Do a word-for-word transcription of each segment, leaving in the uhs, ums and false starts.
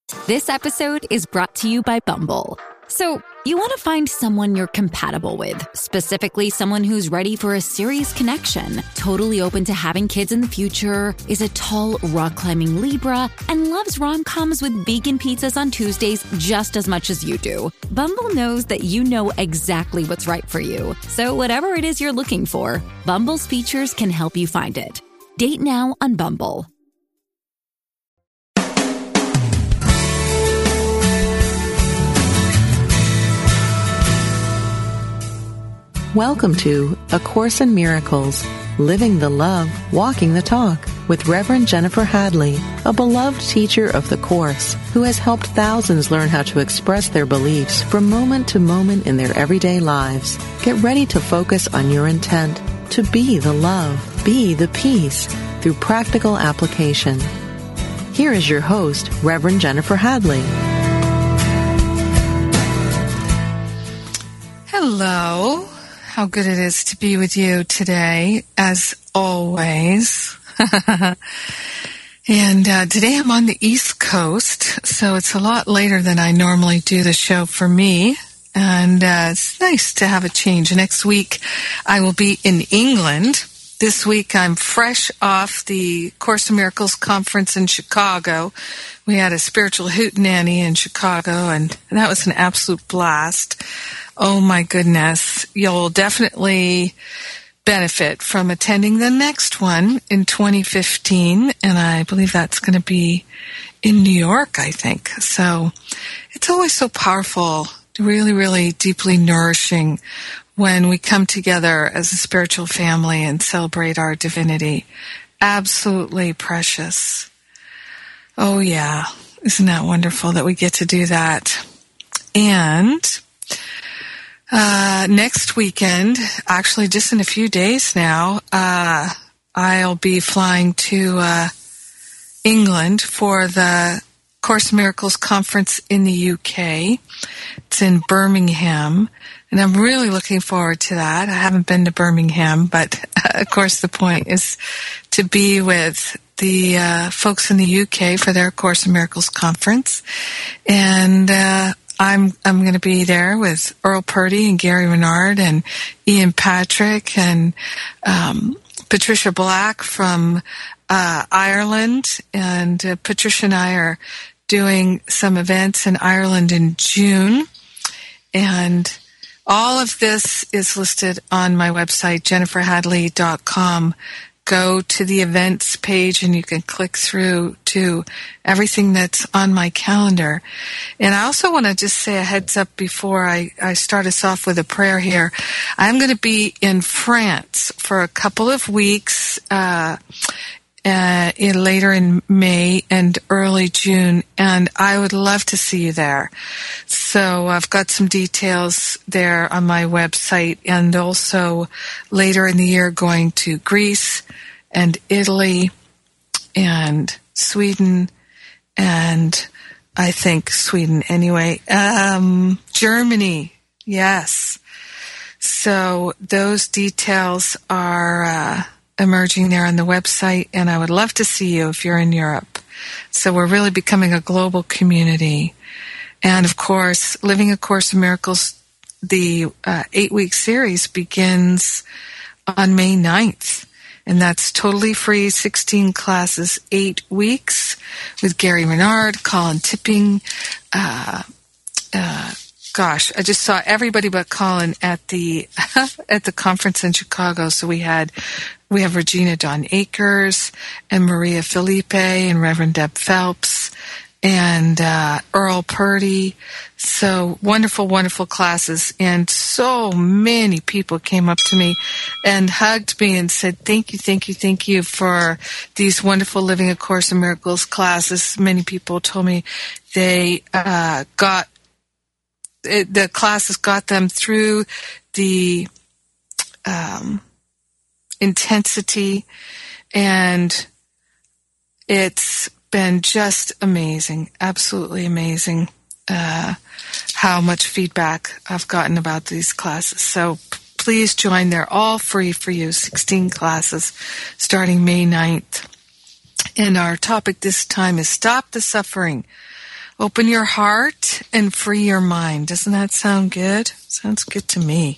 This episode is brought to you by Bumble. So, you want to find someone you're compatible with, specifically someone who's ready for a serious connection, totally open to having kids in the future, is a tall, rock-climbing Libra, and loves rom-coms with vegan pizzas on Tuesdays just as much as you do. Bumble knows that you know exactly what's right for you. So whatever it is you're looking for, Bumble's features can help you find it. Date now on Bumble. Welcome to A Course in Miracles, Living the Love, Walking the Talk, with Reverend Jennifer Hadley, a beloved teacher of the Course who has helped thousands learn how to express their beliefs from moment to moment in their everyday lives. Get ready to focus on your intent to be the love, be the peace, through practical application. Here is your host, Reverend Jennifer Hadley. Hello. How good it is to be with you today, as always. And uh, today I'm on the East Coast, so it's a lot later than I normally do the show for me. And uh, it's nice to have a change. Next week I will be in England. This week I'm fresh off the Course in Miracles conference in Chicago. We had a spiritual hootenanny in Chicago, and that was an absolute blast. Oh my goodness. You'll definitely benefit from attending the next one in twenty fifteen, and I believe that's going to be in New York, I think. So it's always so powerful, really, really deeply nourishing when we come together as a spiritual family and celebrate our divinity. Absolutely precious. Oh yeah. Isn't that wonderful that we get to do that? And Uh, next weekend, actually just in a few days now, uh, I'll be flying to, uh, England for the Course in Miracles conference in the U K. It's in Birmingham, and I'm really looking forward to that. I haven't been to Birmingham, but uh, of course the point is to be with the, uh, folks in the U K for their Course in Miracles conference. And, uh, I'm I'm going to be there with Earl Purdy and Gary Renard and Ian Patrick and um, Patricia Black from uh, Ireland. And uh, Patricia and I are doing some events in Ireland in June. And all of this is listed on my website, jennifer hadley dot com. Go to the events page and you can click through to everything that's on my calendar. And I also want to just say a heads up before I, I start us off with a prayer here. I'm going to be in France for a couple of weeks, uh, uh, in later in May and early June, and I would love to see you there. So I've got some details there on my website, and also later in the year going to Greece and Italy and Sweden and I think Sweden anyway, um, Germany, yes. So those details are uh, emerging there on the website, and I would love to see you if you're in Europe. So we're really becoming a global community. And of course, Living A Course in Miracles, the uh, eight-week series begins on May ninth. And that's totally free, sixteen classes, eight weeks, with Gary Renard, Colin Tipping. Uh, uh, gosh, I just saw everybody but Colin at the at the conference in Chicago. So we had we have Regina Dawn Akers and Maria Felipe and Reverend Deb Phelps and uh, Earl Purdy. So wonderful, wonderful classes. And so many people came up to me and hugged me and said, thank you, thank you, thank you for these wonderful Living A Course in Miracles classes. Many people told me they uh, got, it, the classes got them through the um, intensity, and it's been just amazing, absolutely amazing, uh, how much feedback I've gotten about these classes. So p- please join. They're all free for you, sixteen classes starting May ninth. And our topic this time is Stop the Suffering, Open your heart and free your mind. Doesn't that sound good? Sounds good to me.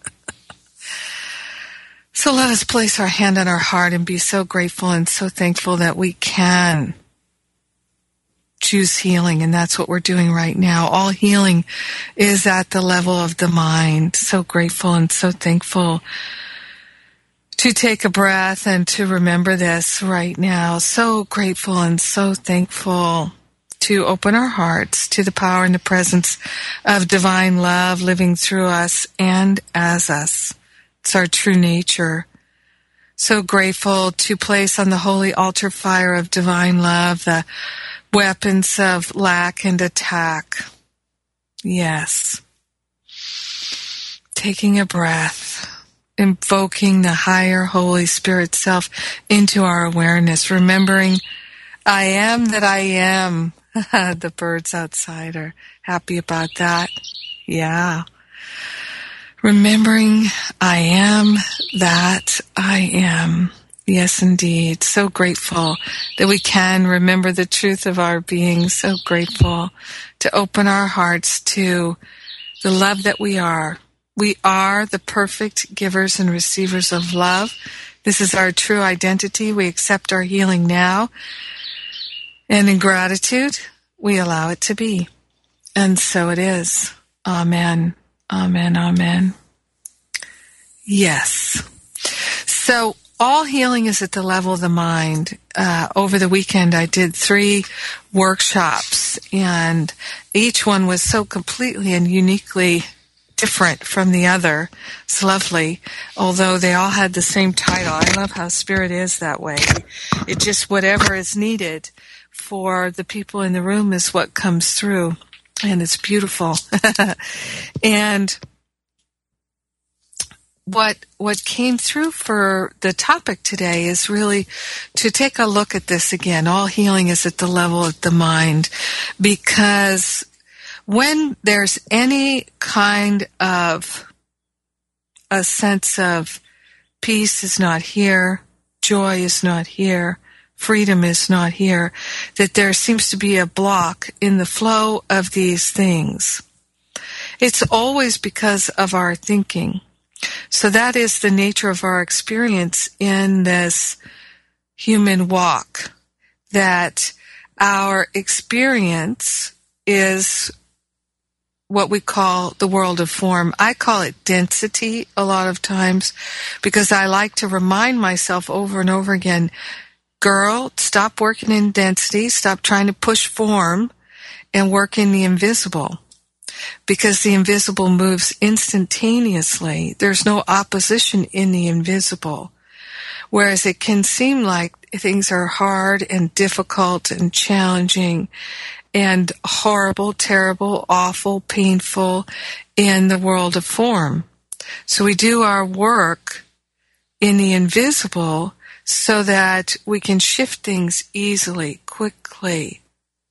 So let us place our hand on our heart and be so grateful and so thankful that we can choose healing, and that's what we're doing right now. All healing is at the level of the mind. So grateful and so thankful to take a breath and to remember this right now. So grateful and so thankful to open our hearts to the power and the presence of divine love living through us and as us. It's our true nature. So grateful to place on the holy altar fire of divine love the weapons of lack and attack. Yes. Taking a breath, invoking the higher Holy Spirit self into our awareness, remembering I am that I am. The birds outside are happy about that. Yeah. Remembering I am that I am. Yes, indeed. So grateful that we can remember the truth of our being. So grateful to open our hearts to the love that we are. We are the perfect givers and receivers of love. This is our true identity. We accept our healing now. And in gratitude, we allow it to be. And so it is. Amen. Amen. Amen. Yes. So all healing is at the level of the mind. Uh, over the weekend, I did three workshops, and each one was so completely and uniquely different from the other. It's lovely, although they all had the same title. I love how Spirit is that way. It just, whatever is needed for the people in the room is what comes through, and it's beautiful. And what what came through for the topic today is really to take a look at this again. All healing is at the level of the mind, because when there's any kind of a sense of peace is not here, joy is not here, freedom is not here, that there seems to be a block in the flow of these things. It's always because of our thinking. So that is the nature of our experience in this human walk, that our experience is what we call the world of form. I call it density a lot of times because I like to remind myself over and over again, girl, stop working in density, stop trying to push form and work in the invisible. Because the invisible moves instantaneously. There's no opposition in the invisible. Whereas it can seem like things are hard and difficult and challenging and horrible, terrible, awful, painful in the world of form. So we do our work in the invisible so that we can shift things easily, quickly,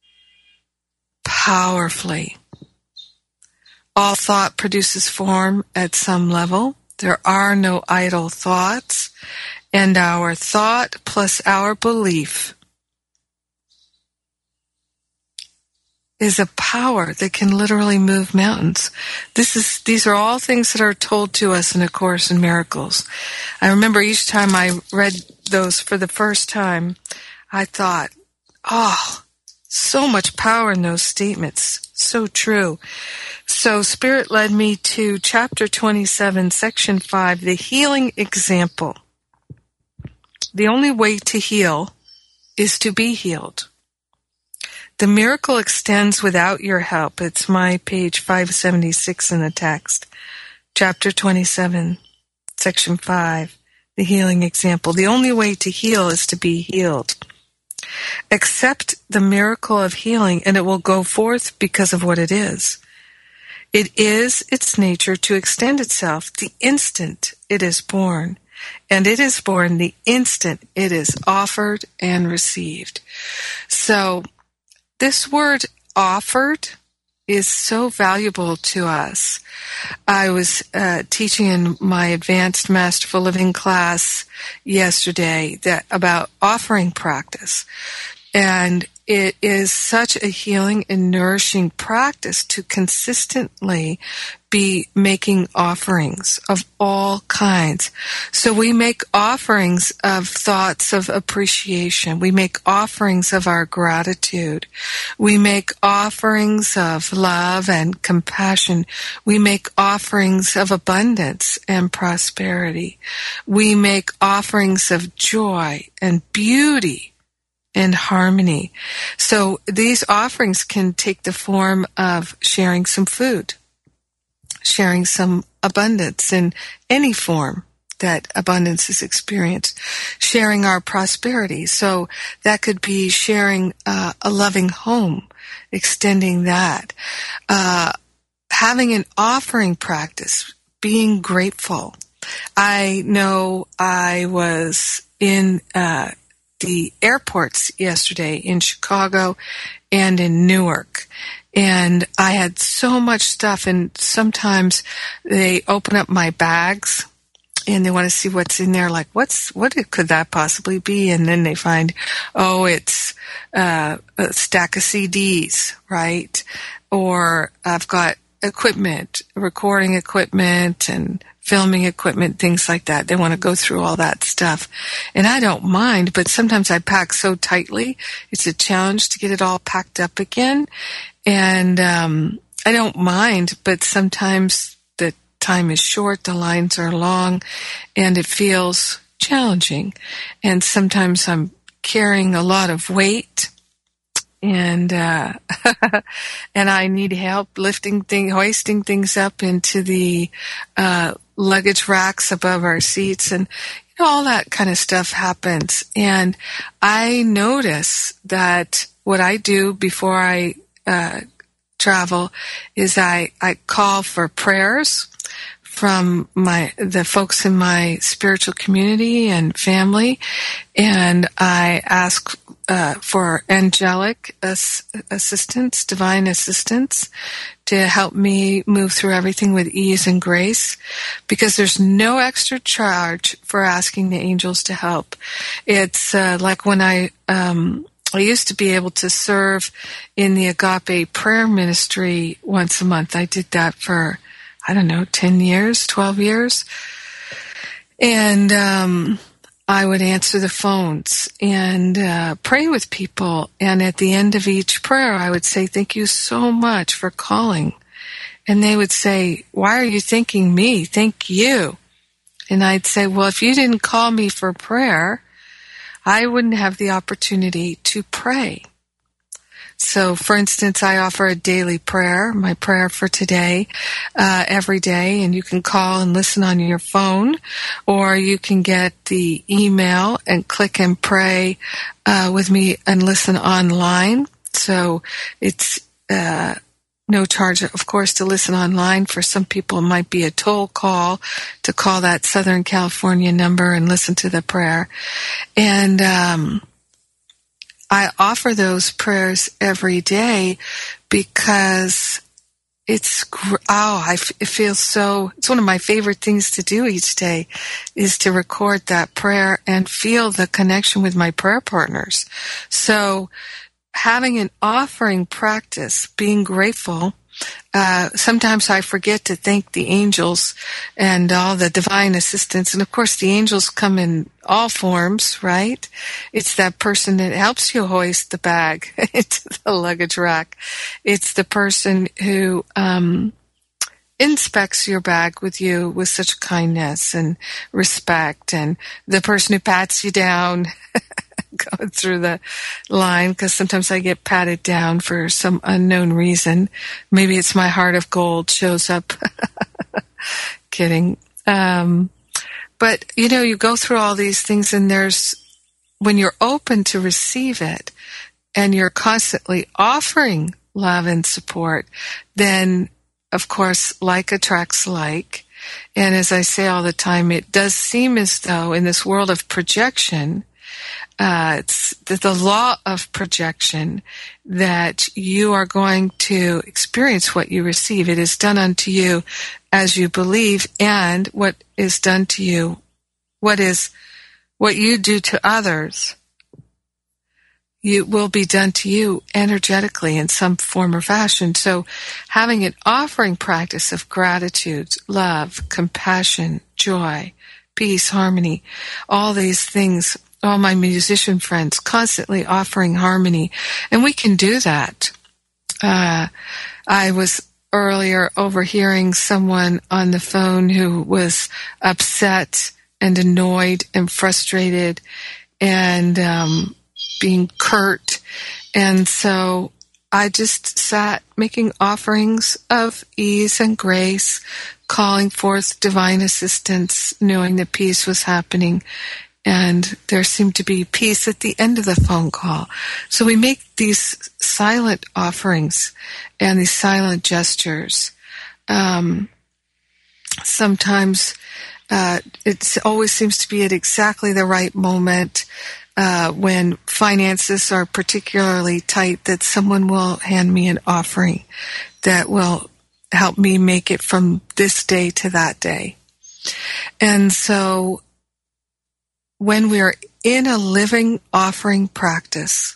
powerfully. All thought produces form at some level. There are no idle thoughts, and our thought plus our belief is a power that can literally move mountains. This is, these are all things that are told to us in A Course in Miracles. I remember each time I read those for the first time, I thought, oh, so much power in those statements. So true. So Spirit led me to chapter twenty-seven, section five, the healing example. The only way to heal is to be healed. The miracle extends without your help. It's my page five seventy-six in the text. Chapter twenty-seven, section five, the healing example. The only way to heal is to be healed. Accept the miracle of healing, and it will go forth because of what it is. It is its nature to extend itself the instant it is born, and it is born the instant it is offered and received. So this word offered is so valuable to us. I was uh, teaching in my Advanced Masterful Living class yesterday that about offering practice. And it is such a healing and nourishing practice to consistently be making offerings of all kinds. So we make offerings of thoughts of appreciation. We make offerings of our gratitude. We make offerings of love and compassion. We make offerings of abundance and prosperity. We make offerings of joy and beauty and harmony. So these offerings can take the form of sharing some food, sharing some abundance in any form that abundance is experienced, sharing our prosperity. So that could be sharing uh, a loving home, extending that, uh, having an offering practice, being grateful. I know I was in uh the airports yesterday in Chicago and in Newark. And I had so much stuff, and sometimes they open up my bags and they want to see what's in there, like what's what could that possibly be? And then they find, oh, it's uh, a stack of C Ds, right? Or I've got equipment, recording equipment and filming equipment, things like that. They want to go through all that stuff. And I don't mind, but sometimes I pack so tightly, it's a challenge to get it all packed up again. And um, I don't mind, but sometimes the time is short, the lines are long, and it feels challenging. And sometimes I'm carrying a lot of weight, and uh, and I need help lifting things, hoisting things up into the uh, luggage racks above our seats, and you know, all that kind of stuff happens. And I notice that what I do before I uh, travel is I I call for prayers from my the folks in my spiritual community and family, and I ask uh, for angelic ass- assistance, divine assistance, to help me move through everything with ease and grace, because there's no extra charge for asking the angels to help. It's uh, like when I um, I used to be able to serve in the Agape prayer ministry once a month. I did that for I don't know, ten years, twelve years. And um, I would answer the phones and uh, pray with people. And at the end of each prayer, I would say, thank you so much for calling. And they would say, why are you thanking me? Thank you. And I'd say, well, if you didn't call me for prayer, I wouldn't have the opportunity to pray. So, for instance, I offer a daily prayer, my prayer for today, uh, every day, and you can call and listen on your phone, or you can get the email and click and pray uh, with me and listen online. So it's uh, no charge, of course, to listen online. For some people, it might be a toll call to call that Southern California number and listen to the prayer. And um I offer those prayers every day because it's, oh, I f- it feels so, it's one of my favorite things to do each day is to record that prayer and feel the connection with my prayer partners. So having an offering practice, being grateful, Uh, sometimes I forget to thank the angels and all the divine assistants. And of course, the angels come in all forms, right? It's that person that helps you hoist the bag into the luggage rack. It's the person who um, inspects your bag with you with such kindness and respect, and the person who pats you down going through the line, because sometimes I get patted down for some unknown reason. Maybe it's my heart of gold shows up. Kidding. Um, but, you know, you go through all these things, and there's, when you're open to receive it, and you're constantly offering love and support, then, of course, like attracts like. And as I say all the time, it does seem as though in this world of projection, Uh, it's the, the law of projection that you are going to experience what you receive. It is done unto you as you believe, and what is done to you, what is what you do to others, you will be done to you energetically in some form or fashion. So having an offering practice of gratitude, love, compassion, joy, peace, harmony, all these things, all my musician friends constantly offering harmony. And we can do that. Uh, I was earlier overhearing someone on the phone who was upset and annoyed and frustrated and um, being curt. And so I just sat making offerings of ease and grace, calling forth divine assistance, knowing that peace was happening. And there seemed to be peace at the end of the phone call. So we make these silent offerings and these silent gestures. Um, sometimes uh, it always seems to be at exactly the right moment uh, when finances are particularly tight that someone will hand me an offering that will help me make it from this day to that day. And so when we are in a living offering practice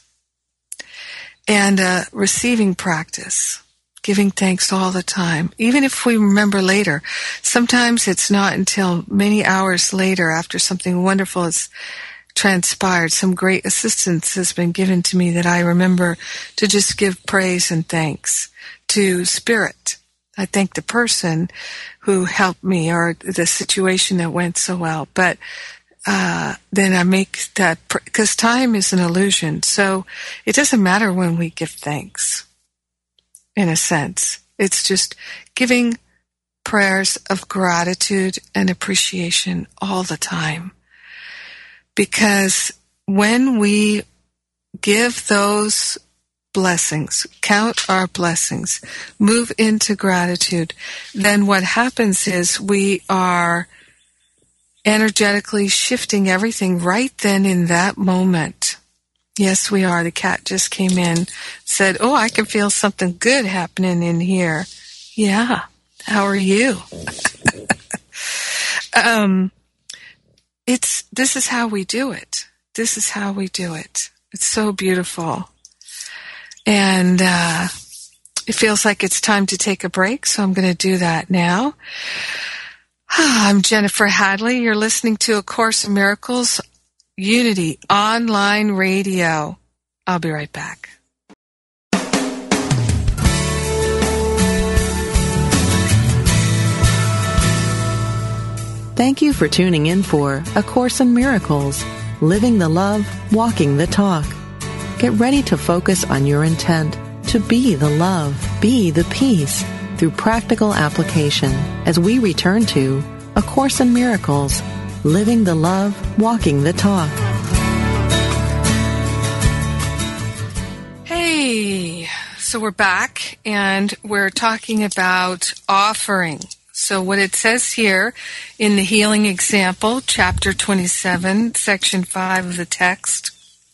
and a receiving practice, giving thanks all the time, even if we remember later, sometimes it's not until many hours later after something wonderful has transpired, some great assistance has been given to me, that I remember to just give praise and thanks to Spirit. I thank the person who helped me or the situation that went so well, but Uh, then I make that, because time is an illusion. So it doesn't matter when we give thanks, in a sense. It's just giving prayers of gratitude and appreciation all the time. Because when we give those blessings, count our blessings, move into gratitude, then what happens is we are energetically shifting everything right then in that moment. Yes, we are. The cat just came in, said, "Oh, I can feel something good happening in here." Yeah. How are you? um, it's, this is how we do it. This is how we do it. It's so beautiful. And, uh, it feels like it's time to take a break, so I'm going to do that now. I'm Jennifer Hadley. You're listening to A Course in Miracles, Unity Online Radio. I'll be right back. Thank you for tuning in for A Course in Miracles, Living the Love, Walking the Talk. Get ready to focus on your intent to be the love, be the peace, through practical application as we return to A Course in Miracles, Living the Love, Walking the Talk. Hey, so we're back and we're talking about offering. So what it says here in the Healing Example, chapter twenty-seven, section five of the text,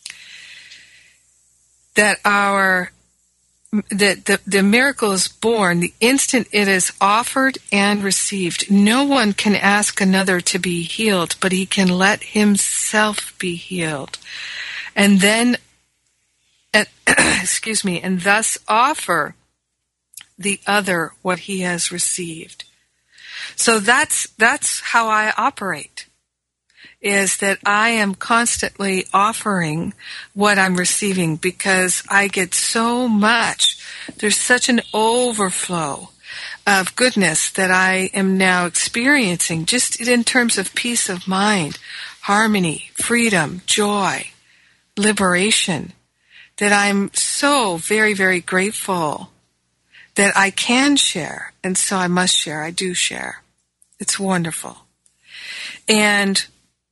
that our that the, the miracle is born the instant it is offered and received. No one can ask another to be healed, but he can let himself be healed. And then, uh, excuse me, and thus offer the other what he has received. So that's, that's how I operate, is that I am constantly offering what I'm receiving because I get so much. There's such an overflow of goodness that I am now experiencing, just in terms of peace of mind, harmony, freedom, joy, liberation, that I'm so very, very grateful that I can share. And so I must share. I do share. It's wonderful. And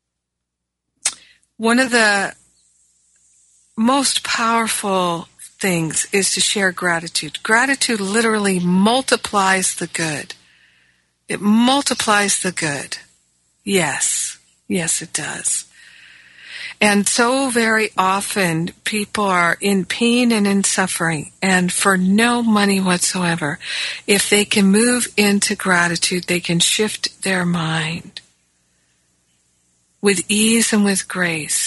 one of the most powerful things is to share gratitude. Gratitude literally multiplies the good. It multiplies the good. Yes. Yes, it does. And so very often people are in pain and in suffering, and for no money whatsoever. If they can move into gratitude, they can shift their mind with ease and with grace,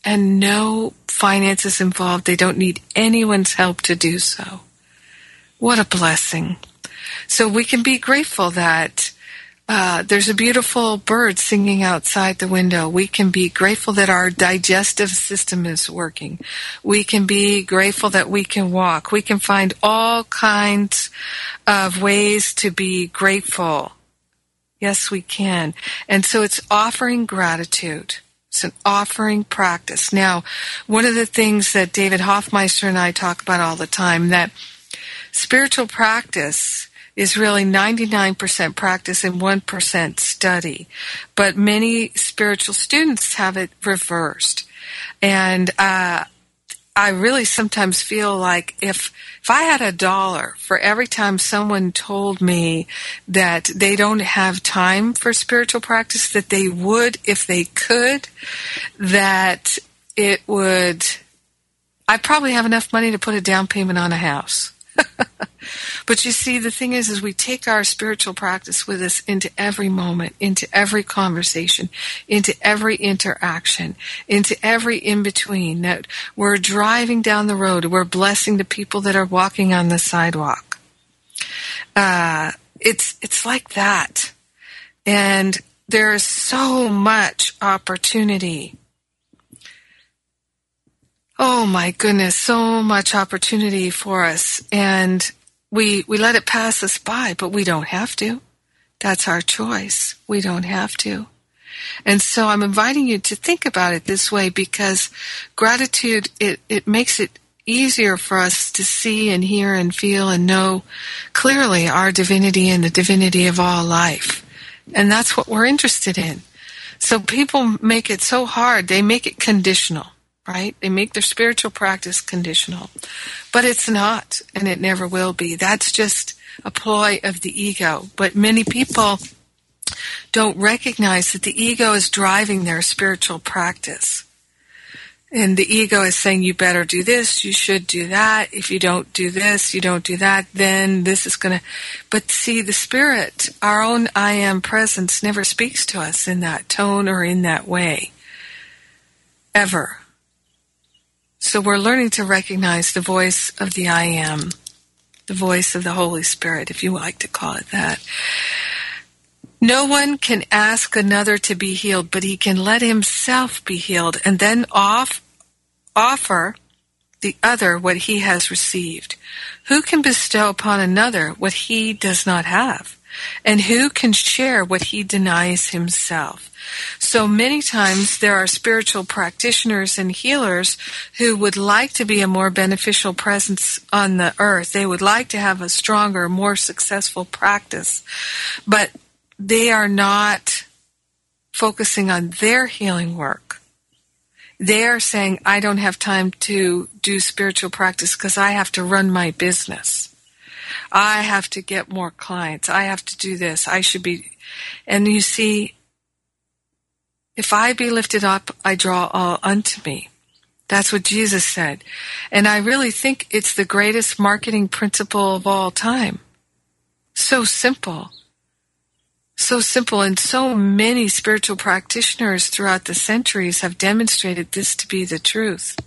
and no finances involved. They don't need anyone's help to do so. What a blessing. So we can be grateful that uh, there's a beautiful bird singing outside the window. We can be grateful that our digestive system is working. We can be grateful that we can walk. We can find all kinds of ways to be grateful. Yes, we can. And so it's offering gratitude. It's an offering practice. Now, one of the things that David Hoffmeister and I talk about all the time, that spiritual practice is really ninety-nine percent practice and one percent study. But many spiritual students have it reversed. And uh, I really sometimes feel like if if I had a dollar for every time someone told me that they don't have time for spiritual practice, that they would if they could, that it would, I'd probably have enough money to put a down payment on a house. But you see, the thing is, is we take our spiritual practice with us into every moment, into every conversation, into every interaction, into every in-between. That we're driving down the road, we're blessing the people that are walking on the sidewalk. Uh, it's it's like that. And there is so much opportunity. Oh my goodness, so much opportunity for us. And we we let it pass us by, but we don't have to. That's our choice. We don't have to. And so I'm inviting you to think about it this way, because gratitude, it, it makes it easier for us to see and hear and feel and know clearly our divinity and the divinity of all life. And that's what we're interested in. So people make it so hard. They make it conditional. Right? They make their spiritual practice conditional. But it's not, and it never will be. That's just a ploy of the ego. But many people don't recognize that the ego is driving their spiritual practice. And the ego is saying, you better do this, you should do that. If you don't do this, you don't do that, then this is going to... But see, the Spirit, our own I Am presence, never speaks to us in that tone or in that way. Ever. So we're learning to recognize the voice of the I Am, the voice of the Holy Spirit, if you like to call it that. No one can ask another to be healed, but he can let himself be healed and then off, offer the other what he has received. Who can bestow upon another what he does not have? And who can share what he denies himself? So many times there are spiritual practitioners and healers who would like to be a more beneficial presence on the earth. They would like to have a stronger, more successful practice. But they are not focusing on their healing work. They are saying, I don't have time to do spiritual practice because I have to run my business. I have to get more clients. I have to do this. I should be... And you see, if I be lifted up, I draw all unto me. That's what Jesus said. And I really think it's the greatest marketing principle of all time. So simple. So simple. And so many spiritual practitioners throughout the centuries have demonstrated this to be the truth.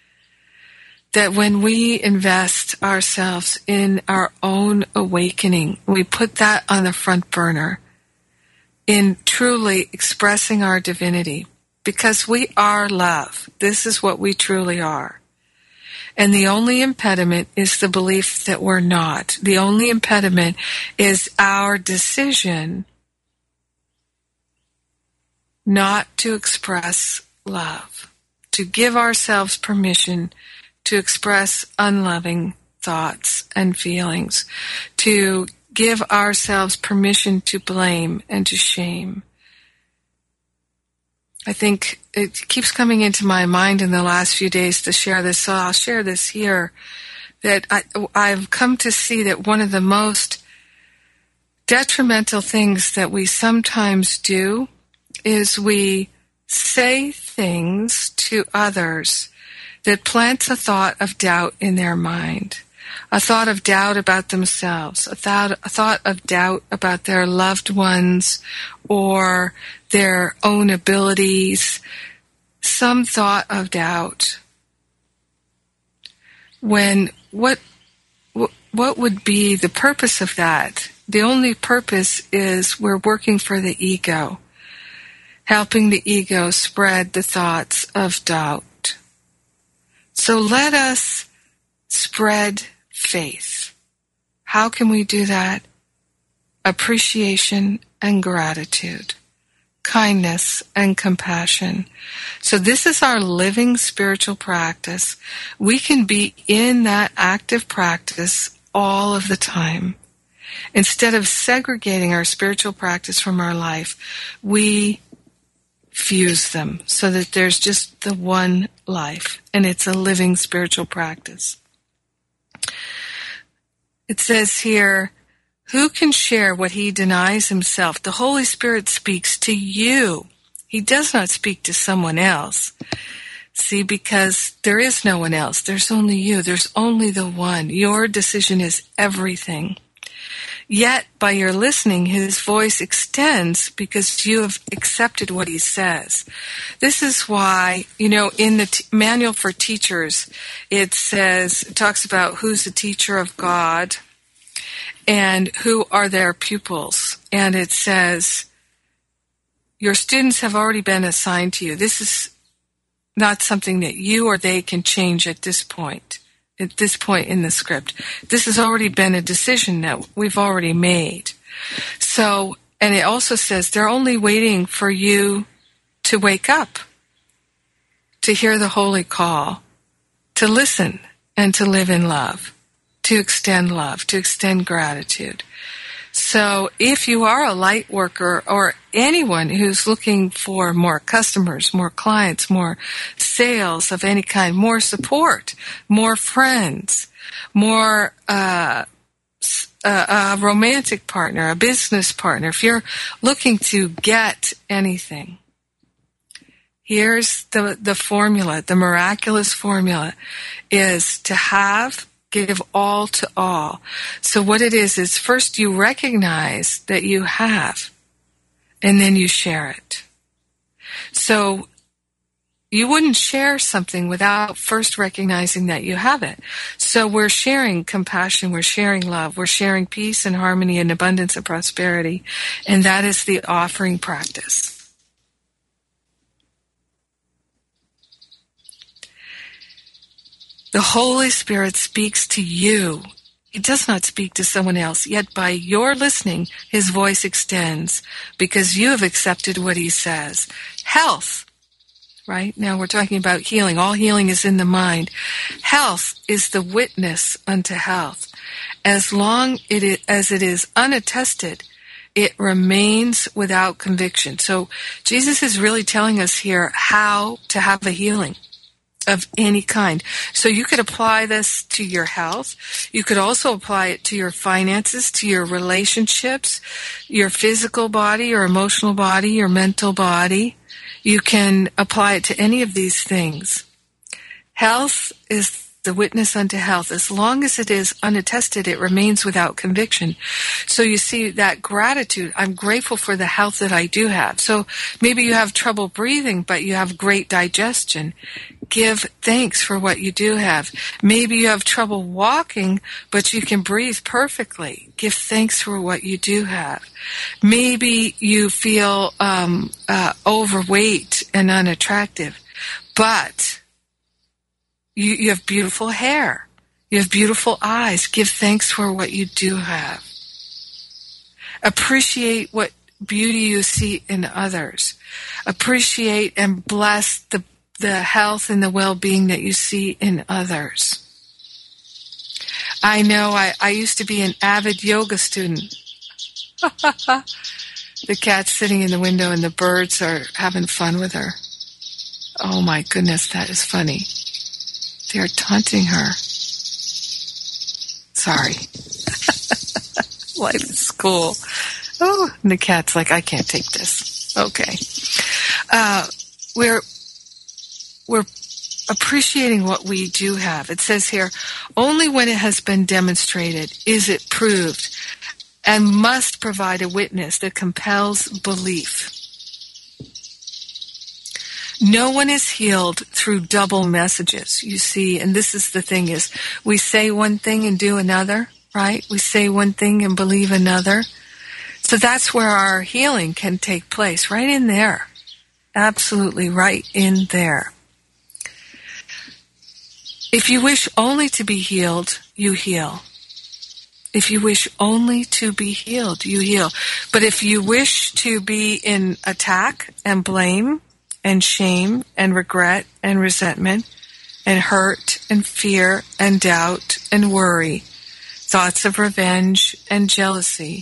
That when we invest ourselves in our own awakening, we put that on the front burner in truly expressing our divinity, because we are love. This is what we truly are. And the only impediment is the belief that we're not. The only impediment is our decision not to express love, to give ourselves permission to express unloving thoughts and feelings, to give ourselves permission to blame and to shame. I think it keeps coming into my mind in the last few days to share this, so I'll share this here, that I, I've come to see that one of the most detrimental things that we sometimes do is we say things to others that plants a thought of doubt in their mind, a thought of doubt about themselves, a thought, a thought of doubt about their loved ones or their own abilities, some thought of doubt, when what what would be the purpose of that? The only purpose is we're working for the ego, helping the ego spread the thoughts of doubt. So let us spread faith. How can we do that? Appreciation and gratitude, kindness and compassion. So this is our living spiritual practice. We can be in that active practice all of the time. Instead of segregating our spiritual practice from our life, we fuse them so that there's just the one life, and it's a living spiritual practice. It says here, who can share what he denies himself? The Holy Spirit speaks to you. He does not speak to someone else. See, because there is no one else. There's only you. There's only the one. Your decision is everything. Yet, by your listening, his voice extends because you have accepted what he says. This is why, you know, in the t- manual for teachers, it says, it talks about who's the teacher of God and who are their pupils. And it says, your students have already been assigned to you. This is not something that you or they can change at this point. At this point in the script. This has already been a decision that we've already made. So, and it also says they're only waiting for you to wake up, to hear the holy call, to listen and to live in love, to extend love, to extend gratitude. So if you are a light worker or anyone who's looking for more customers, more clients, more sales of any kind, more support, more friends, more uh, a, a romantic partner, a business partner, if you're looking to get anything, here's the, the formula, the miraculous formula is to have, give all to all. So what it is, is first you recognize that you have, and then you share it. So you wouldn't share something without first recognizing that you have it. So we're sharing compassion, we're sharing love, we're sharing peace and harmony and abundance and prosperity, and that is the offering practice. The Holy Spirit speaks to you. He does not speak to someone else, yet by your listening, his voice extends because you have accepted what he says. Health, right? Now we're talking about healing. All healing is in the mind. Health is the witness unto health. As long it is, as it is unattested, it remains without conviction. So Jesus is really telling us here how to have a healing of any kind. So you could apply this to your health. You could also apply it to your finances, to your relationships, your physical body, your emotional body, your mental body. You can apply it to any of these things. Health is the witness unto health. As long as it is unattested, it remains without conviction. So you see that gratitude. I'm grateful for the health that I do have. So maybe you have trouble breathing, but you have great digestion. Give thanks for what you do have. Maybe you have trouble walking, but you can breathe perfectly. Give thanks for what you do have. Maybe you feel um, uh, overweight and unattractive, but you, you have beautiful hair. You have beautiful eyes. Give thanks for what you do have. Appreciate what beauty you see in others. Appreciate and bless the the health and the well-being that you see in others. I know I, I used to be an avid yoga student. The cat's sitting in the window and the birds are having fun with her. Oh my goodness, that is funny. They're taunting her. Sorry. Life is cool. Oh, and the cat's like, I can't take this. Okay. Uh, we're We're appreciating what we do have. It says here, only when it has been demonstrated is it proved and must provide a witness that compels belief. No one is healed through double messages, you see, and this is the thing is, we say one thing and do another, right? We say one thing and believe another. So that's where our healing can take place, right in there. Absolutely right in there. If you wish only to be healed, you heal. If you wish only to be healed, you heal. But if you wish to be in attack and blame and shame and regret and resentment and hurt and fear and doubt and worry, thoughts of revenge and jealousy,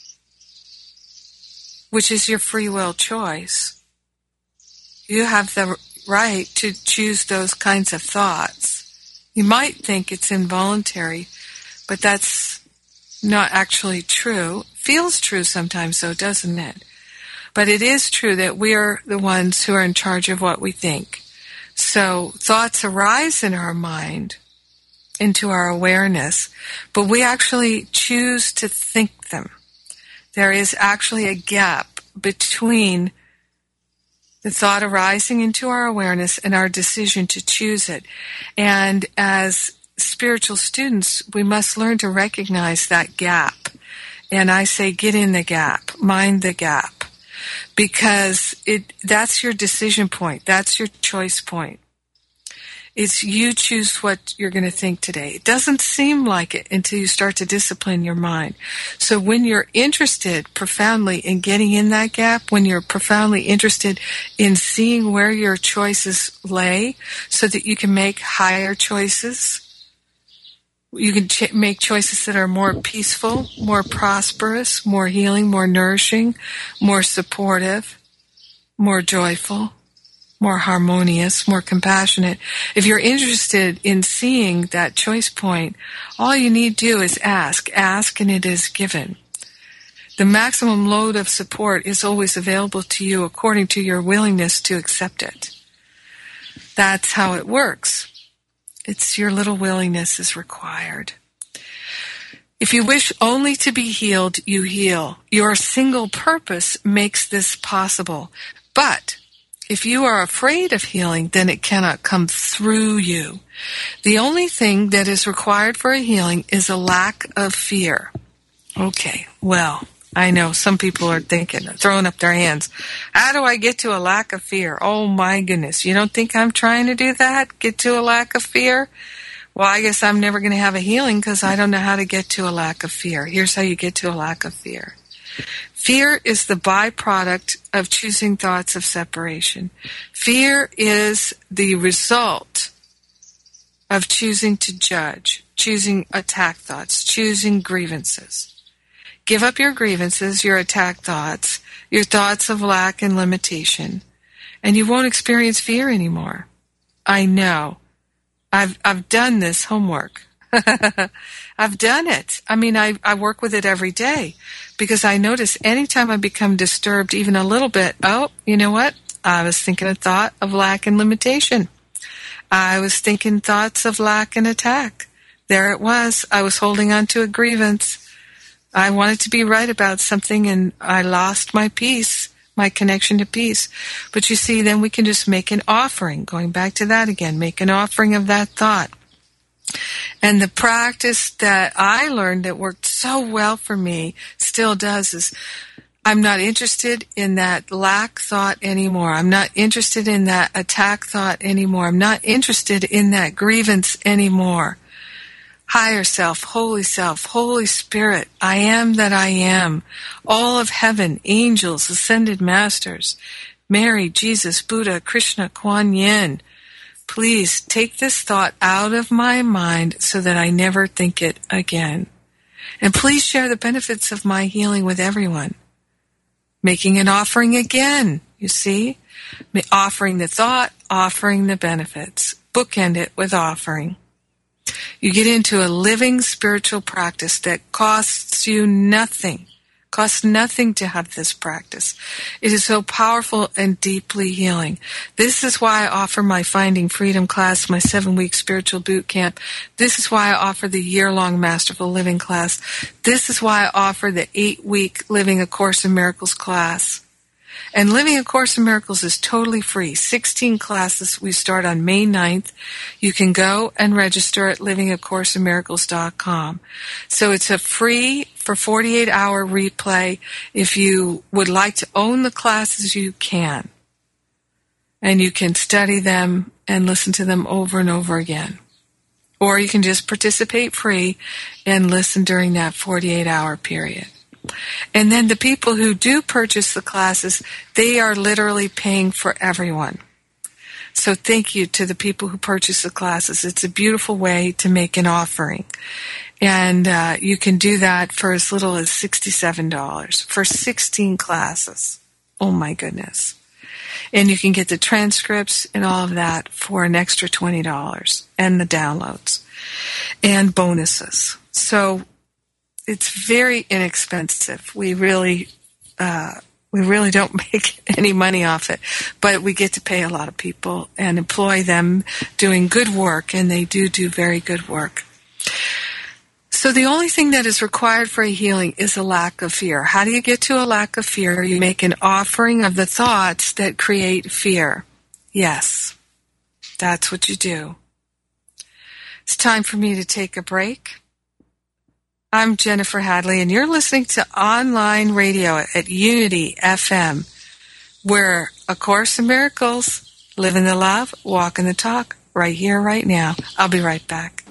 which is your free will choice, you have the right to choose those kinds of thoughts. You might think it's involuntary, but that's not actually true. Feels true sometimes, though, doesn't it? But it is true that we are the ones who are in charge of what we think. So thoughts arise in our mind, into our awareness, but we actually choose to think them. There is actually a gap between the thought arising into our awareness and our decision to choose it. And as spiritual students, we must learn to recognize that gap. And I say, get in the gap, mind the gap, because it that's your decision point. That's your choice point. It's you choose what you're going to think today. It doesn't seem like it until you start to discipline your mind. So when you're interested profoundly in getting in that gap, when you're profoundly interested in seeing where your choices lay so that you can make higher choices, you can ch- make choices that are more peaceful, more prosperous, more healing, more nourishing, more supportive, more joyful, more harmonious, more compassionate. If you're interested in seeing that choice point, all you need to do is ask. Ask and it is given. The maximum load of support is always available to you according to your willingness to accept it. That's how it works. It's your little willingness is required. If you wish only to be healed, you heal. Your single purpose makes this possible. But if you are afraid of healing, then it cannot come through you. The only thing that is required for a healing is a lack of fear. Okay, well, I know some people are thinking, throwing up their hands. How do I get to a lack of fear? Oh my goodness, you don't think I'm trying to do that? Get to a lack of fear? Well, I guess I'm never going to have a healing because I don't know how to get to a lack of fear. Here's how you get to a lack of fear. Fear is the byproduct of choosing thoughts of separation. Fear is the result of choosing to judge, choosing attack thoughts, choosing grievances. Give up your grievances, your attack thoughts, your thoughts of lack and limitation, and you won't experience fear anymore. I know. I've I've done this homework. I've done it. I mean, I, I work with it every day because I notice anytime I become disturbed even a little bit, oh, you know what? I was thinking a thought of lack and limitation. I was thinking thoughts of lack and attack. There it was. I was holding on to a grievance. I wanted to be right about something and I lost my peace, my connection to peace. But you see, then we can just make an offering. Going back to that again, make an offering of that thought. And the practice that I learned that worked so well for me, still does, is I'm not interested in that lack thought anymore. I'm not interested in that attack thought anymore. I'm not interested in that grievance anymore. Higher self, holy self, Holy Spirit, I am that I am. All of heaven, angels, ascended masters, Mary, Jesus, Buddha, Krishna, Kuan Yin. Please take this thought out of my mind so that I never think it again. And please share the benefits of my healing with everyone. Making an offering again, you see? Offering the thought, offering the benefits. Bookend it with offering. You get into a living spiritual practice that costs you nothing. Costs nothing to have this practice. It is so powerful and deeply healing. This is why I offer my Finding Freedom class, my seven-week spiritual boot camp. This is why I offer the year-long Masterful Living class. This is why I offer the eight-week Living A Course in Miracles class. And Living A Course in Miracles is totally free. sixteen classes. We start on May ninth. You can go and register at living a course in miracles dot com. So it's a free for forty-eight hour replay. If you would like to own the classes, you can. And you can study them and listen to them over and over again. Or you can just participate free and listen during that forty-eight hour period. And then the people who do purchase the classes, they are literally paying for everyone. So thank you to the people who purchase the classes. It's a beautiful way to make an offering. And uh, you can do that for as little as sixty-seven dollars for sixteen classes. Oh my goodness. And you can get the transcripts and all of that for an extra twenty dollars and the downloads and bonuses. So it's very inexpensive. We really, uh, we really don't make any money off it, but we get to pay a lot of people and employ them doing good work, and they do do very good work. So the only thing that is required for a healing is a lack of fear. How do you get to a lack of fear? You make an offering of the thoughts that create fear. Yes, that's what you do. It's time for me to take a break. I'm Jennifer Hadley, and you're listening to online radio at Unity F M, where A Course in Miracles, live in the love, walk in the talk, right here, right now. I'll be right back.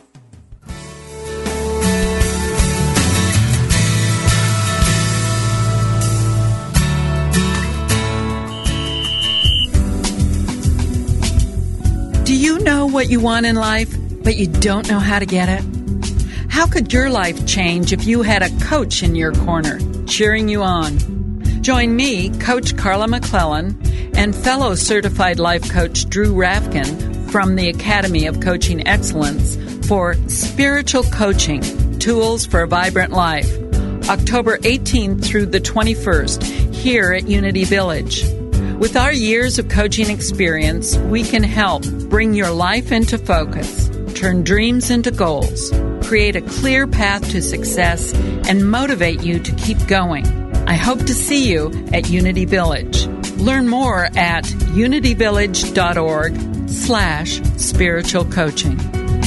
Do you know what you want in life, but you don't know how to get it? How could your life change if you had a coach in your corner, cheering you on? Join me, Coach Carla McClellan, and fellow certified life coach Drew Rafkin from the Academy of Coaching Excellence for Spiritual Coaching, Tools for a Vibrant Life, October eighteenth through the twenty-first, here at Unity Village. With our years of coaching experience, we can help bring your life into focus, turn dreams into goals, create a clear path to success, and motivate you to keep going. I hope to see you at Unity Village. Learn more at unityvillage.org slash spiritual coaching.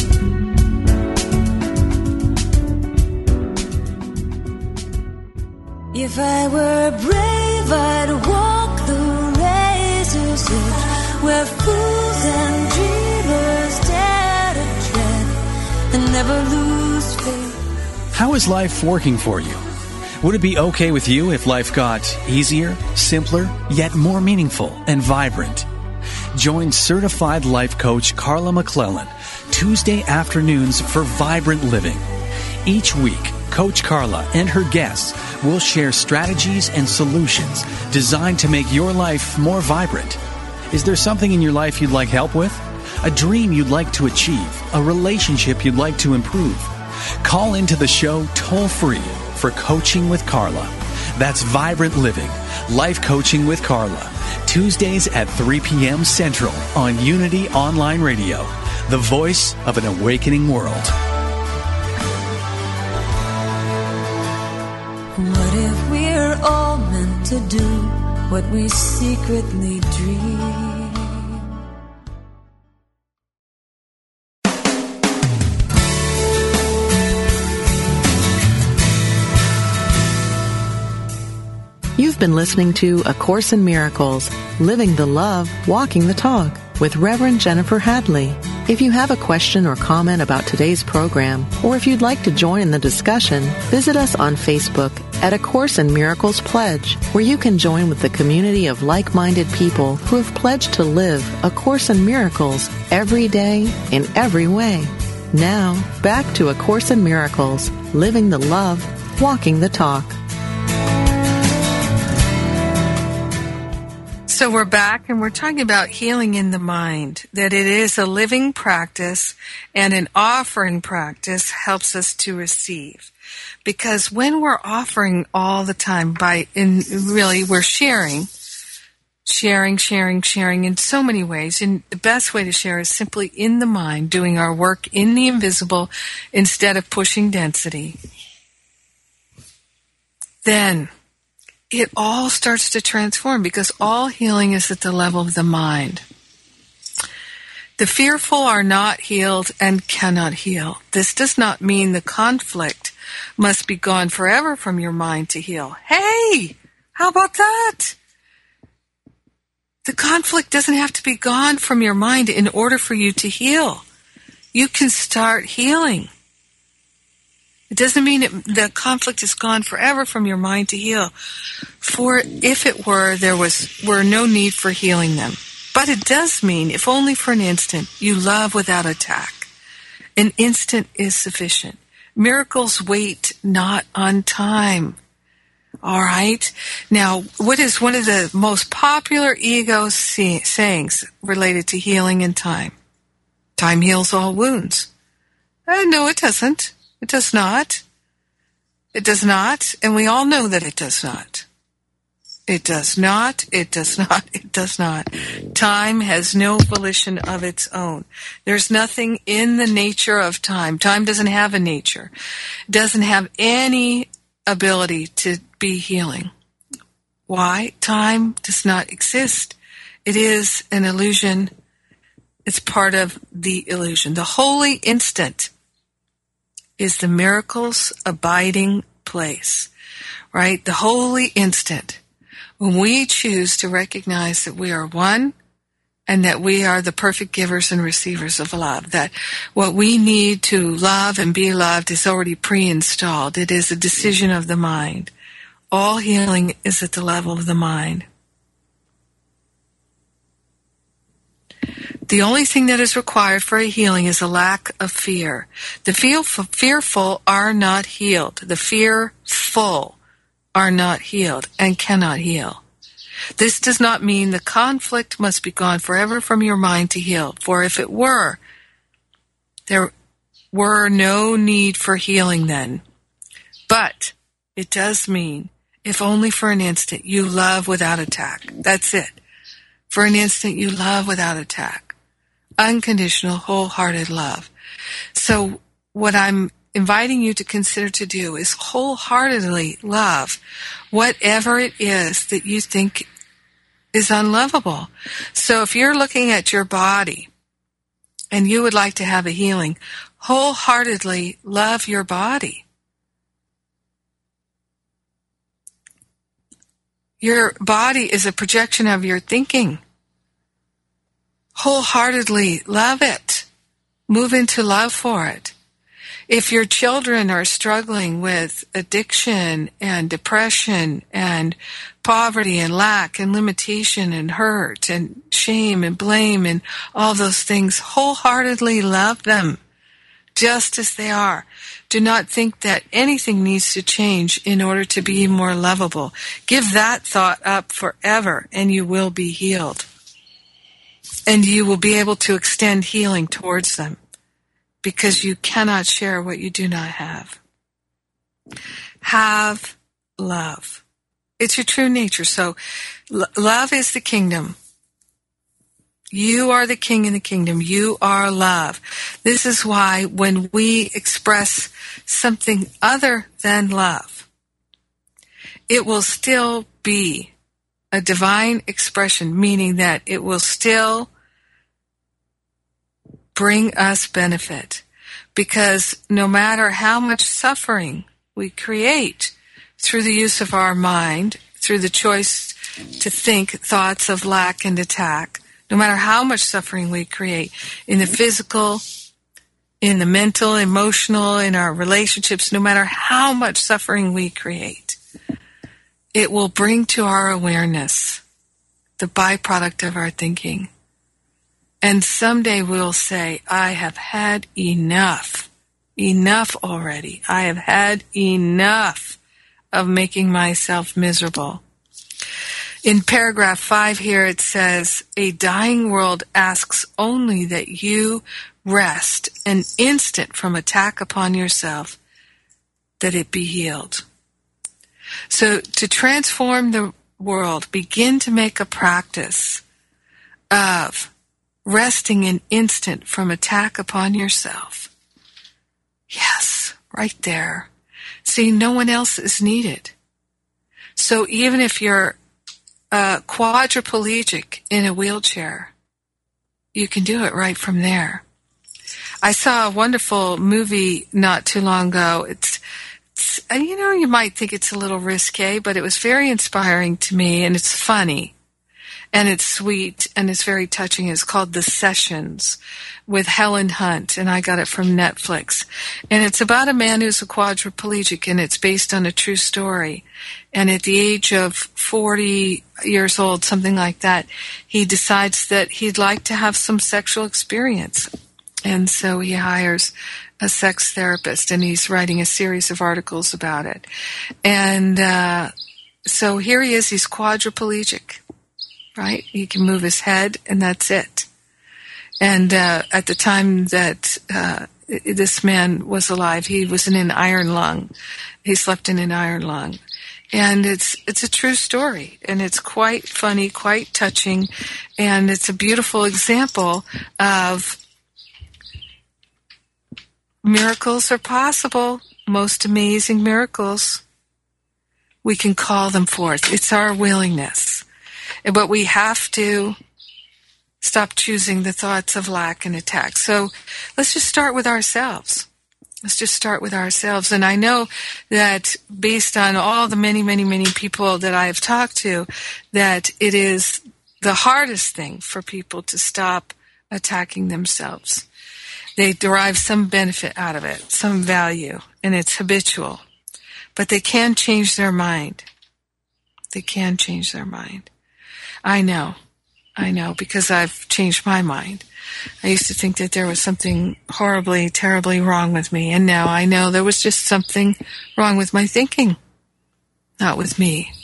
If I were brave, I'd walk the razor's edge, where fools and dreamers dare to tread, and never lose faith. How is life working for you? Would it be okay with you if life got easier, simpler, yet more meaningful and vibrant? Join certified life coach Carla McClellan Tuesday afternoons for Vibrant Living. Each week, Coach Carla and her guests will share strategies and solutions designed to make your life more vibrant. Is there something in your life you'd like help with? A dream you'd like to achieve? A relationship you'd like to improve? Call into the show toll-free for Coaching with Carla. That's Vibrant Living, Life Coaching with Carla. Tuesdays at three p.m. Central on Unity Online Radio, the voice of an awakening world. What if we're all meant to do what we secretly dream? You've been listening to A Course in Miracles, Living the Love, Walking the Talk, with Reverend Jennifer Hadley. If you have a question or comment about today's program, or if you'd like to join in the discussion, visit us on Facebook at A Course in Miracles Pledge, where you can join with the community of like-minded people who have pledged to live A Course in Miracles every day in every way. Now, back to A Course in Miracles, Living the Love, Walking the Talk. So we're back, and we're talking about healing in the mind, that it is a living practice, and an offering practice helps us to receive. Because when we're offering all the time, by in really we're sharing, sharing, sharing, sharing in so many ways, and the best way to share is simply in the mind, doing our work in the invisible instead of pushing density. Then it all starts to transform because all healing is at the level of the mind. The fearful are not healed and cannot heal. This does not mean the conflict must be gone forever from your mind to heal. Hey, how about that? The conflict doesn't have to be gone from your mind in order for you to heal. You can start healing. It doesn't mean it, the conflict is gone forever from your mind to heal. For if it were, there was were no need for healing them. But it does mean, if only for an instant, you love without attack. An instant is sufficient. Miracles wait not on time. All right? Now, what is one of the most popular ego say- sayings related to healing and time? Time heals all wounds. Uh, no, it doesn't. It does not. It does not, and we all know that it does not. It does not, it does not, it does not. Time has no volition of its own. There's nothing in the nature of time. Time doesn't have a nature. It doesn't have any ability to be healing. Why? Time does not exist. It is an illusion. It's part of the illusion. The holy instant is the miracle's abiding place, right? The holy instant. When we choose to recognize that we are one and that we are the perfect givers and receivers of love, that what we need to love and be loved is already pre-installed. It is a decision of the mind. All healing is at the level of the mind. The only thing that is required for a healing is a lack of fear. The feel, fearful are not healed. The fearful are not healed and cannot heal. This does not mean the conflict must be gone forever from your mind to heal, for if it were, there were no need for healing then. But it does mean, if only for an instant, you love without attack. That's it. For an instant, you love without attack. Unconditional, wholehearted love. So what I'm inviting you to consider to do is wholeheartedly love whatever it is that you think is unlovable. So if you're looking at your body and you would like to have a healing, wholeheartedly love your body. Your body is a projection of your thinking. Wholeheartedly love it. Move into love for it. If your children are struggling with addiction and depression and poverty and lack and limitation and hurt and shame and blame and all those things, wholeheartedly love them just as they are. Do not think that anything needs to change in order to be more lovable. Give that thought up forever and you will be healed. And you will be able to extend healing towards them. Because you cannot share what you do not have. Have love. It's your true nature. So l- love is the kingdom. You are the king in the kingdom. You are love. This is why when we express something other than love, it will still be a divine expression, meaning that it will still bring us benefit, because no matter how much suffering we create through the use of our mind, through the choice to think thoughts of lack and attack, no matter how much suffering we create in the physical, in the mental, emotional, in our relationships, no matter how much suffering we create, it will bring to our awareness the byproduct of our thinking. And someday we'll say, I have had enough. Enough already. I have had enough of making myself miserable. In paragraph five here it says, a dying world asks only that you rest an instant from attack upon yourself, that it be healed. So to transform the world, begin to make a practice of resting an instant from attack upon yourself. Yes, right there. See, no one else is needed. So even if you're uh, quadriplegic in a wheelchair, you can do it right from there. I saw a wonderful movie not too long ago. It's, it's, you know, you might think it's a little risque, but it was very inspiring to me, and it's funny, and it's sweet, and it's very touching. It's called The Sessions with Helen Hunt, and I got it from Netflix. And it's about a man who's a quadriplegic, and it's based on a true story. And at the age of forty years old, something like that, he decides that he'd like to have some sexual experience. And so he hires a sex therapist, and he's writing a series of articles about it. And uh, so here he is, he's quadriplegic, right? He can move his head, and that's it. And uh, at the time that uh, this man was alive, he was in an iron lung. He slept in an iron lung. And it's it's a true story, and it's quite funny, quite touching, and it's a beautiful example of miracles are possible, most amazing miracles. We can call them forth. It's our willingness. But we have to stop choosing the thoughts of lack and attack. So let's just start with ourselves. Let's just start with ourselves. And I know that based on all the many, many, many people that I have talked to, that it is the hardest thing for people to stop attacking themselves. They derive some benefit out of it, some value, and it's habitual. But they can change their mind. They can change their mind. I know. I know, because I've changed my mind. I used to think that there was something horribly, terribly wrong with me, and now I know there was just something wrong with my thinking, not with me.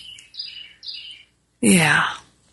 Yeah.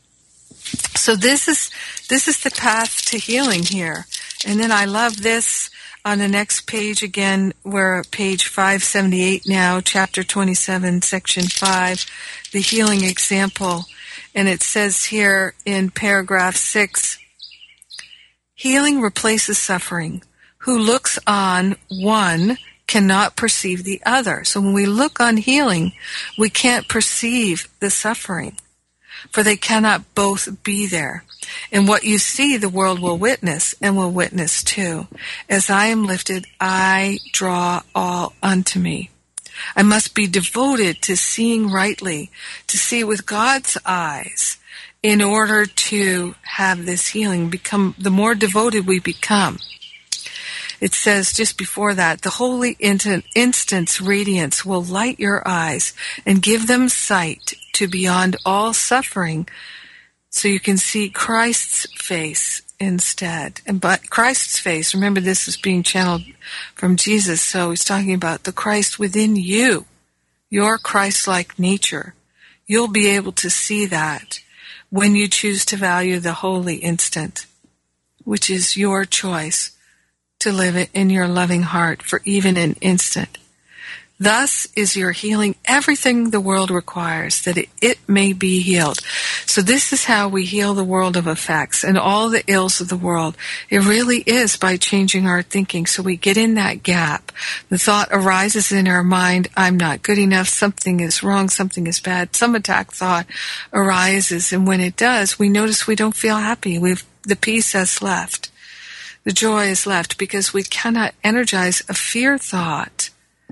So this is this is the path to healing here. And then I love this on the next page again. We're at page five seventy-eight now, chapter twenty-seven, section five, the healing example. And it says here in paragraph six, healing replaces suffering. Who looks on one cannot perceive the other. So when we look on healing, we can't perceive the suffering, for they cannot both be there. And what you see, the world will witness, and will witness too. As I am lifted, I draw all unto me. I must be devoted to seeing rightly, to see with God's eyes, in order to have this healing. Become the more devoted we become. It says just before that, the holy instant's radiance will light your eyes and give them sight to beyond all suffering, so you can see Christ's face instead. And but Christ's face, remember this is being channeled from Jesus, so he's talking about the Christ within you, your Christ-like nature. You'll be able to see that when you choose to value the holy instant, which is your choice to live it in your loving heart for even an instant. Thus is your healing everything the world requires, that it, it may be healed. So this is how we heal the world of effects and all the ills of the world. It really is by changing our thinking. So we get in that gap. The thought arises in our mind, I'm not good enough, something is wrong, something is bad. Some attack thought arises, and when it does, we notice we don't feel happy. We've the peace has left. The joy is left because we cannot energize a fear thought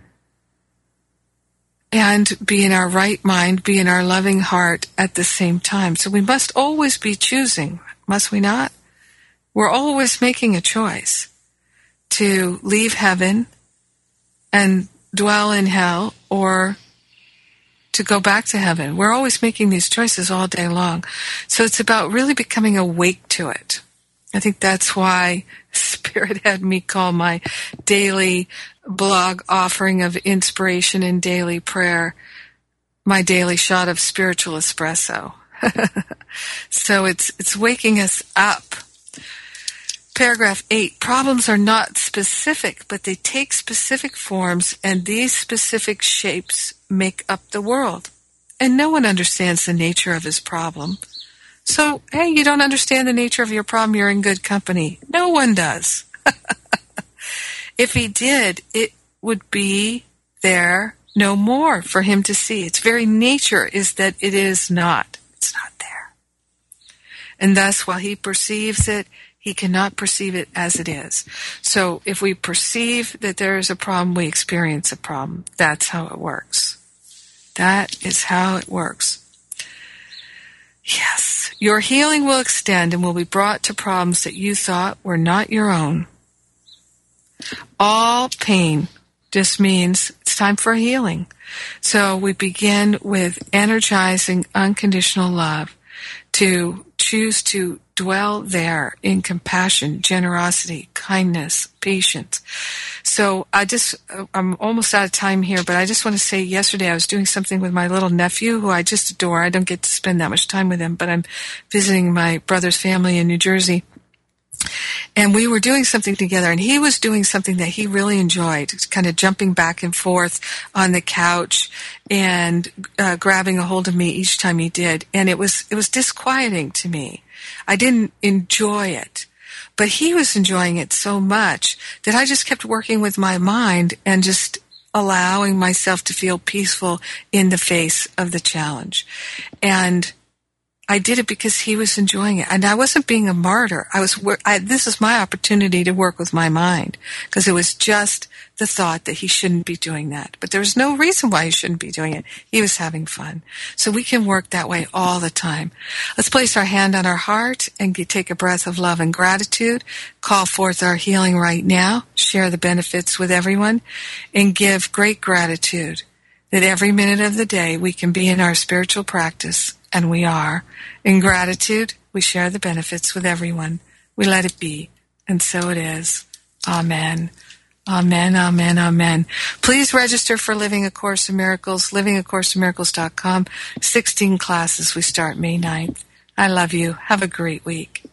and be in our right mind, be in our loving heart at the same time. So we must always be choosing, must we not? We're always making a choice to leave heaven and dwell in hell, or to go back to heaven. We're always making these choices all day long. So it's about really becoming awake to it. I think that's why Spirit had me call my daily blog offering of inspiration and daily prayer my daily shot of spiritual espresso. So it's it's waking us up. Paragraph eight, problems are not specific, but they take specific forms, and these specific shapes make up the world. And no one understands the nature of his problem. So, hey, you don't understand the nature of your problem, you're in good company. No one does. If he did, it would be there no more for him to see. Its very nature is that it is not. It's not there. And thus, while he perceives it, he cannot perceive it as it is. So if we perceive that there is a problem, we experience a problem. That's how it works. That is how it works. Yes, your healing will extend and will be brought to problems that you thought were not your own. All pain just means it's time for healing. So we begin with energizing unconditional love to choose to dwell there in compassion, generosity, kindness, patience. So I just, I'm almost out of time here, but I just want to say yesterday I was doing something with my little nephew who I just adore. I don't get to spend that much time with him, but I'm visiting my brother's family in New Jersey. And we were doing something together, and he was doing something that he really enjoyed, kind of jumping back and forth on the couch and uh, grabbing a hold of me each time he did. And it was it was disquieting to me. I didn't enjoy it. But he was enjoying it so much that I just kept working with my mind and just allowing myself to feel peaceful in the face of the challenge. And I did it because he was enjoying it. And I wasn't being a martyr. I was. I, this is my opportunity to work with my mind, because it was just the thought that he shouldn't be doing that. But there was no reason why he shouldn't be doing it. He was having fun. So we can work that way all the time. Let's place our hand on our heart and get, take a breath of love and gratitude. Call forth our healing right now. Share the benefits with everyone. And give great gratitude that every minute of the day we can be in our spiritual practice. And we are. In gratitude, we share the benefits with everyone. We let it be. And so it is. Amen. Amen, amen, amen. Please register for Living A Course in Miracles, living a course in miracles dot com. sixteen classes. We start May ninth. I love you. Have a great week.